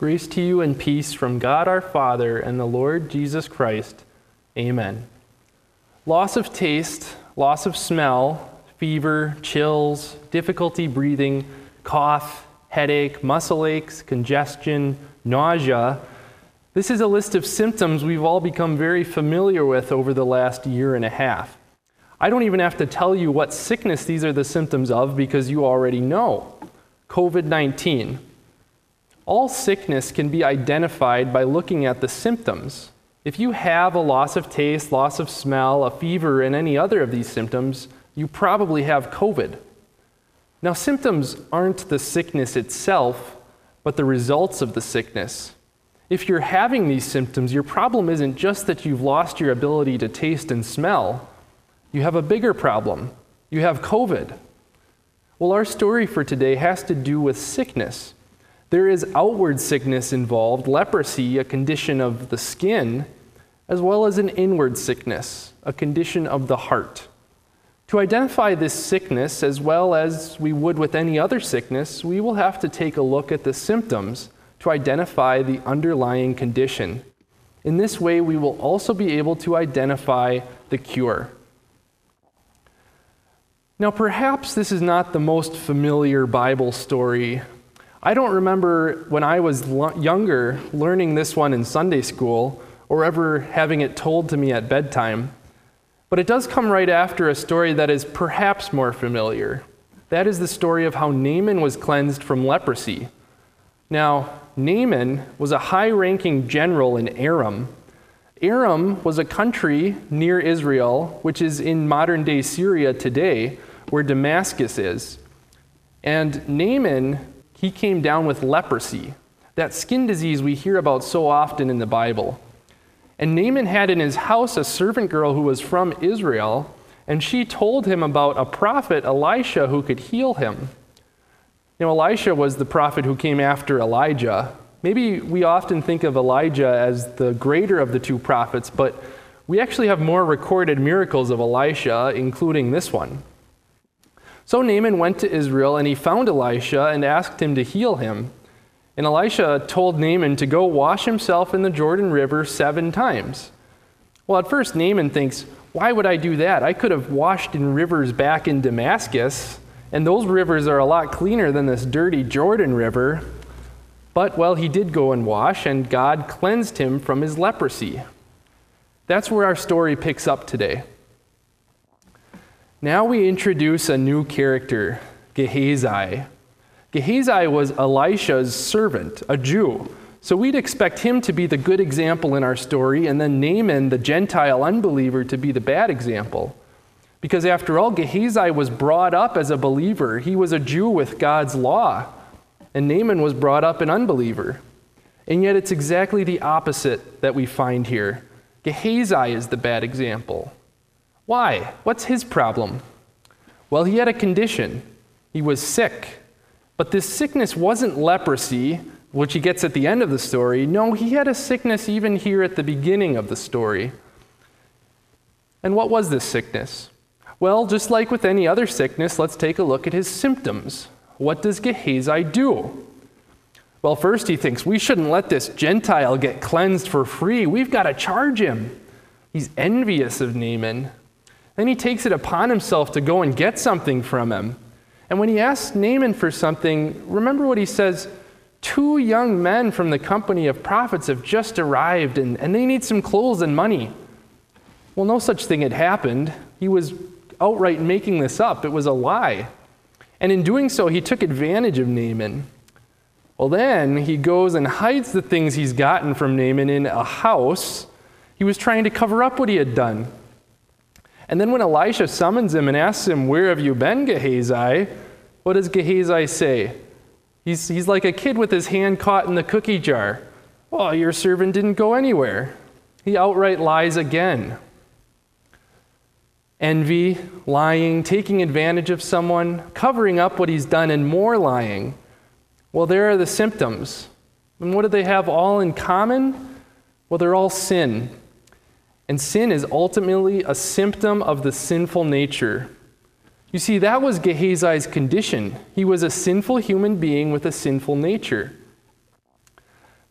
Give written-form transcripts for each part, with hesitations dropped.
Grace to you and peace from God our Father and the Lord Jesus Christ. Amen. Loss of taste, loss of smell, fever, chills, difficulty breathing, cough, headache, muscle aches, congestion, nausea. This is a list of symptoms we've all become very familiar with over the last year and a half. I don't even have to tell you what sickness these are the symptoms of because you already know. COVID-19. All sickness can be identified by looking at the symptoms. If you have a loss of taste, loss of smell, a fever, and any other of these symptoms, you probably have COVID. Now, symptoms aren't the sickness itself, but the results of the sickness. If you're having these symptoms, your problem isn't just that you've lost your ability to taste and smell. You have a bigger problem. You have COVID. Well, our story for today has to do with sickness. There is outward sickness involved, leprosy, a condition of the skin, as well as an inward sickness, a condition of the heart. To identify this sickness, as well as we would with any other sickness, we will have to take a look at the symptoms to identify the underlying condition. In this way, we will also be able to identify the cure. Now, perhaps this is not the most familiar Bible story. I don't remember when I was younger learning this one in Sunday school or ever having it told to me at bedtime. But it does come right after a story that is perhaps more familiar. That is the story of how Naaman was cleansed from leprosy. Now, Naaman was a high-ranking general in Aram. Aram was a country near Israel, which is in modern-day Syria today, where Damascus is. And Naaman, he came down with leprosy, that skin disease we hear about so often in the Bible. And Naaman had in his house a servant girl who was from Israel, and she told him about a prophet, Elisha, who could heal him. You know, Elisha was the prophet who came after Elijah. Maybe we often think of Elijah as the greater of the two prophets, but we actually have more recorded miracles of Elisha, including this one. So Naaman went to Israel, and he found Elisha and asked him to heal him. And Elisha told Naaman to go wash himself in the Jordan River 7 times. Well, at first Naaman thinks, why would I do that? I could have washed in rivers back in Damascus, and those rivers are a lot cleaner than this dirty Jordan River. But, well, he did go and wash, and God cleansed him from his leprosy. That's where our story picks up today. Now we introduce a new character, Gehazi. Gehazi was Elisha's servant, a Jew. So we'd expect him to be the good example in our story, and then Naaman, the Gentile unbeliever, to be the bad example. Because after all, Gehazi was brought up as a believer. He was a Jew with God's law. And Naaman was brought up an unbeliever. And yet it's exactly the opposite that we find here. Gehazi is the bad example. Why? What's his problem? Well, he had a condition. He was sick. But this sickness wasn't leprosy, which he gets at the end of the story. No, he had a sickness even here at the beginning of the story. And what was this sickness? Well, just like with any other sickness, let's take a look at his symptoms. What does Gehazi do? Well, first he thinks, we shouldn't let this Gentile get cleansed for free. We've got to charge him. He's envious of Naaman. Then he takes it upon himself to go and get something from him. And when he asks Naaman for something, remember what he says, 2 young men from the company of prophets have just arrived, and they need some clothes and money. Well, no such thing had happened. He was outright making this up. It was a lie. And in doing so, he took advantage of Naaman. Well, then he goes and hides the things he's gotten from Naaman in a house. He was trying to cover up what he had done. And then when Elisha summons him and asks him, where have you been, Gehazi? What does Gehazi say? He's like a kid with his hand caught in the cookie jar. Oh, your servant didn't go anywhere. He outright lies again. Envy, lying, taking advantage of someone, covering up what he's done, and more lying. Well, there are the symptoms. And what do they have all in common? Well, they're all sin. And sin is ultimately a symptom of the sinful nature. You see, that was Gehazi's condition. He was a sinful human being with a sinful nature.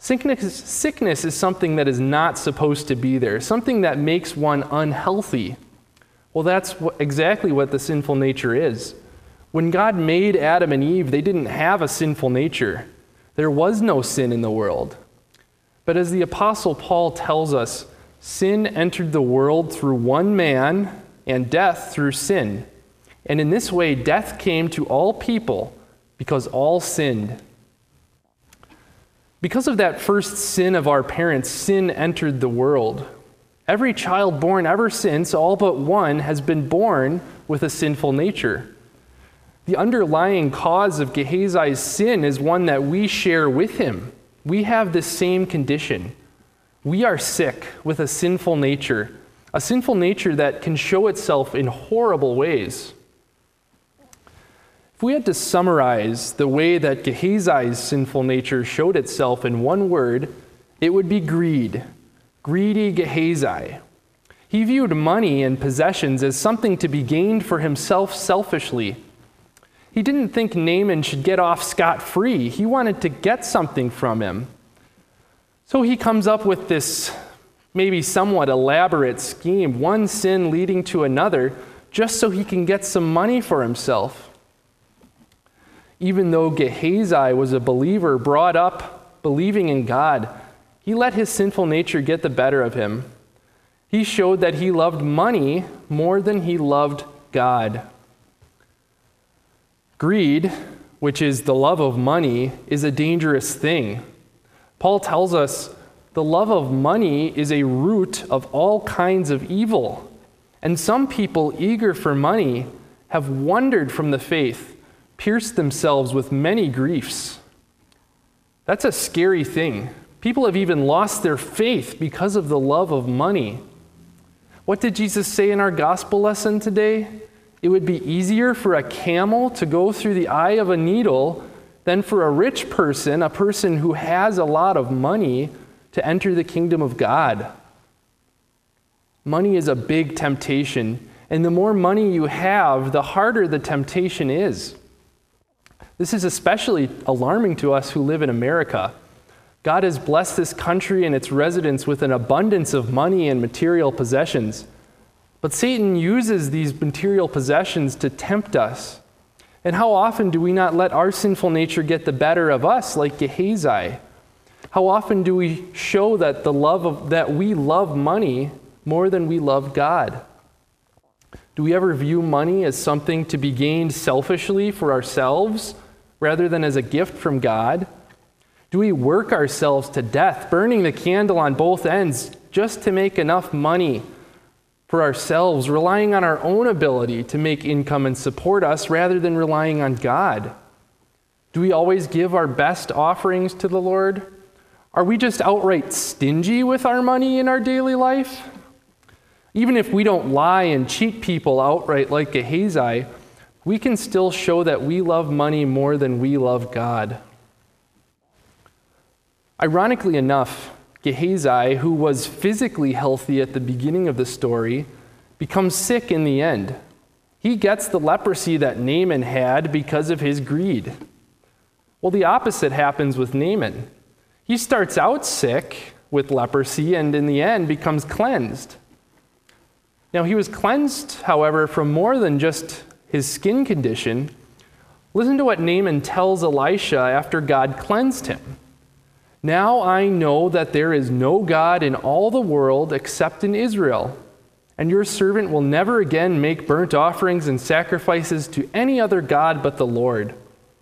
Sickness is something that is not supposed to be there, something that makes one unhealthy. Well, that's exactly what the sinful nature is. When God made Adam and Eve, they didn't have a sinful nature. There was no sin in the world. But as the Apostle Paul tells us, sin entered the world through one man, and death through sin. And in this way, death came to all people because all sinned. Because of that first sin of our parents, sin entered the world. Every child born ever since, all but one, has been born with a sinful nature. The underlying cause of Gehazi's sin is one that we share with him. We have the same condition. We are sick with a sinful nature that can show itself in horrible ways. If we had to summarize the way that Gehazi's sinful nature showed itself in one word, it would be greed. Greedy Gehazi. He viewed money and possessions as something to be gained for himself selfishly. He didn't think Naaman should get off scot-free. He wanted to get something from him. So he comes up with this maybe somewhat elaborate scheme, one sin leading to another, just so he can get some money for himself. Even though Gehazi was a believer, brought up believing in God, he let his sinful nature get the better of him. He showed that he loved money more than he loved God. Greed, which is the love of money, is a dangerous thing. Paul tells us the love of money is a root of all kinds of evil. And some people eager for money have wandered from the faith, pierced themselves with many griefs. That's a scary thing. People have even lost their faith because of the love of money. What did Jesus say in our gospel lesson today? It would be easier for a camel to go through the eye of a needle than for a rich person, a person who has a lot of money, to enter the kingdom of God. Money is a big temptation, and the more money you have, the harder the temptation is. This is especially alarming to us who live in America. God has blessed this country and its residents with an abundance of money and material possessions. But Satan uses these material possessions to tempt us. And how often do we not let our sinful nature get the better of us, like Gehazi? How often do we show that that we love money more than we love God? Do we ever view money as something to be gained selfishly for ourselves rather than as a gift from God? Do we work ourselves to death, burning the candle on both ends just to make enough money for ourselves, relying on our own ability to make income and support us rather than relying on God? Do we always give our best offerings to the Lord? Are we just outright stingy with our money in our daily life? Even if we don't lie and cheat people outright like Gehazi, we can still show that we love money more than we love God. Ironically enough, Gehazi, who was physically healthy at the beginning of the story, becomes sick in the end. He gets the leprosy that Naaman had because of his greed. Well, the opposite happens with Naaman. He starts out sick with leprosy and in the end becomes cleansed. Now, he was cleansed, however, from more than just his skin condition. Listen to what Naaman tells Elisha after God cleansed him. "Now I know that there is no God in all the world except in Israel, and your servant will never again make burnt offerings and sacrifices to any other God but the Lord."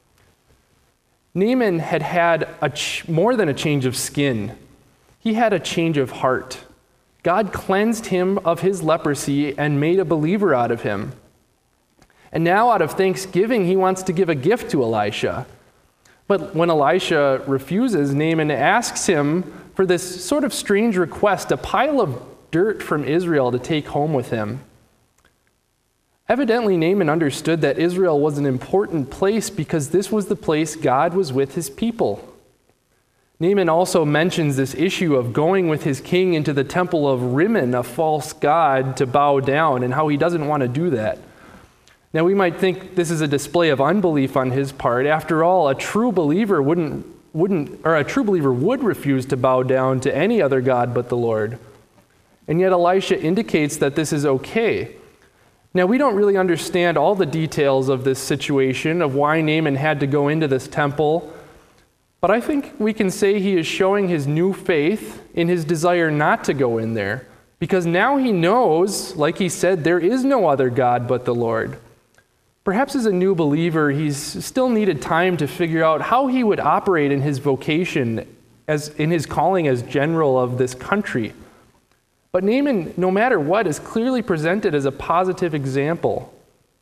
Naaman had more than a change of skin. He had a change of heart. God cleansed him of his leprosy and made a believer out of him. And now, out of thanksgiving, he wants to give a gift to Elisha. But when Elisha refuses, Naaman asks him for this sort of strange request, a pile of dirt from Israel to take home with him. Evidently, Naaman understood that Israel was an important place because this was the place God was with his people. Naaman also mentions this issue of going with his king into the temple of Rimmon, a false god, to bow down, and how he doesn't want to do that. Now, we might think this is a display of unbelief on his part. After all, a true believer wouldn't a true believer would refuse to bow down to any other god but the Lord. And yet Elisha indicates that this is okay. Now, we don't really understand all the details of this situation, of why Naaman had to go into this temple, but I think we can say he is showing his new faith in his desire not to go in there, because now he knows, like he said, there is no other God but the Lord. Perhaps as a new believer, he's still needed time to figure out how he would operate in his vocation, as in his calling as general of this country. But Naaman, no matter what, is clearly presented as a positive example.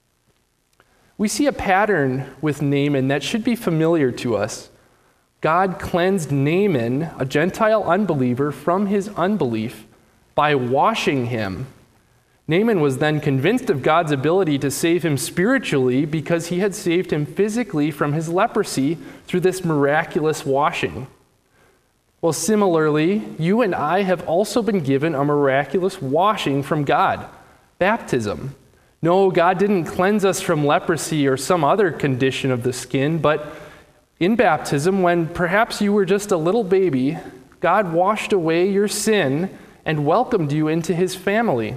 We see a pattern with Naaman that should be familiar to us. God cleansed Naaman, a Gentile unbeliever, from his unbelief by washing him. Naaman was then convinced of God's ability to save him spiritually because he had saved him physically from his leprosy through this miraculous washing. Well, similarly, you and I have also been given a miraculous washing from God, baptism. No, God didn't cleanse us from leprosy or some other condition of the skin, but in baptism, when perhaps you were just a little baby, God washed away your sin and welcomed you into his family.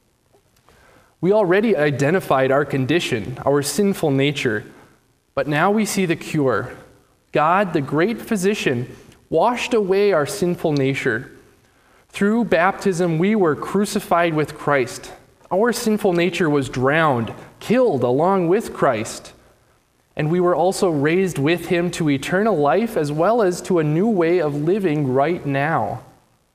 We already identified our condition, our sinful nature, but now we see the cure. God, the great physician, washed away our sinful nature. Through baptism, we were crucified with Christ. Our sinful nature was drowned, killed along with Christ. And we were also raised with him to eternal life as well as to a new way of living right now.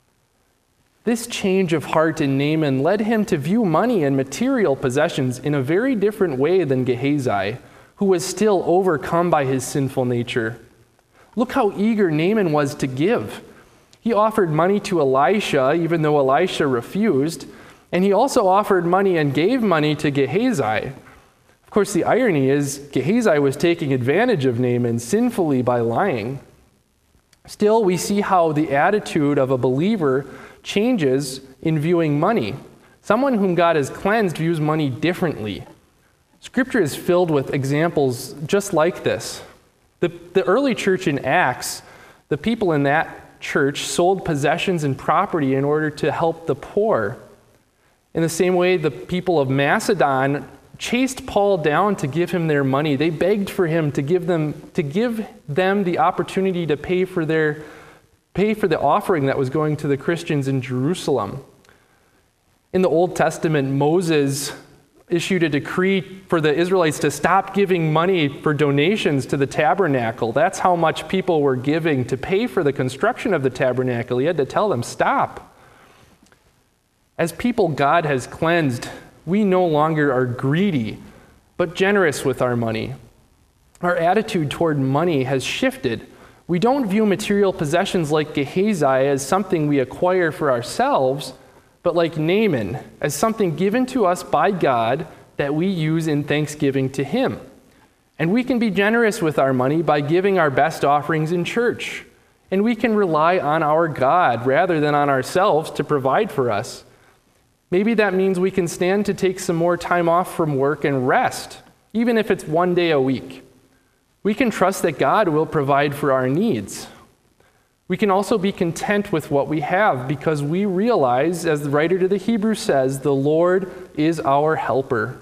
This change of heart in Naaman led him to view money and material possessions in a very different way than Gehazi, who was still overcome by his sinful nature. Look how eager Naaman was to give. He offered money to Elisha, even though Elisha refused, and he also offered money and gave money to Gehazi. Of course, the irony is Gehazi was taking advantage of Naaman sinfully by lying. Still, we see how the attitude of a believer changes in viewing money. Someone whom God has cleansed views money differently. Scripture is filled with examples just like this. The early church in Acts, the people in that church sold possessions and property in order to help the poor. In the same way, the people of Macedon chased Paul down to give him their money. They begged for him to give them the opportunity to pay for the offering that was going to the Christians in Jerusalem. In the Old Testament, Moses issued a decree for the Israelites to stop giving money for donations to the tabernacle. That's how much people were giving to pay for the construction of the tabernacle. He had to tell them, stop. As people God has cleansed, we no longer are greedy, but generous with our money. Our attitude toward money has shifted. We don't view material possessions like Gehazi as something we acquire for ourselves, but like Naaman, as something given to us by God that we use in thanksgiving to him. And we can be generous with our money by giving our best offerings in church. And we can rely on our God rather than on ourselves to provide for us. Maybe that means we can stand to take some more time off from work and rest, even if it's one day a week. We can trust that God will provide for our needs. We can also be content with what we have because we realize, as the writer to the Hebrews says, the Lord is our helper.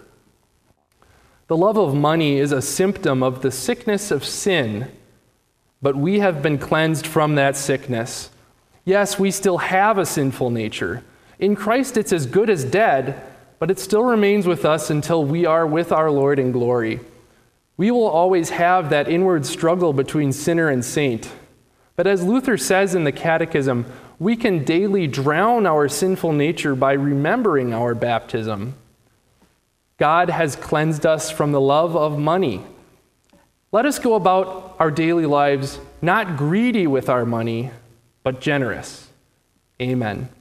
The love of money is a symptom of the sickness of sin, but we have been cleansed from that sickness. Yes, we still have a sinful nature. In Christ, it's as good as dead, but it still remains with us until we are with our Lord in glory. We will always have that inward struggle between sinner and saint. But as Luther says in the Catechism, we can daily drown our sinful nature by remembering our baptism. God has cleansed us from the love of money. Let us go about our daily lives not greedy with our money, but generous. Amen.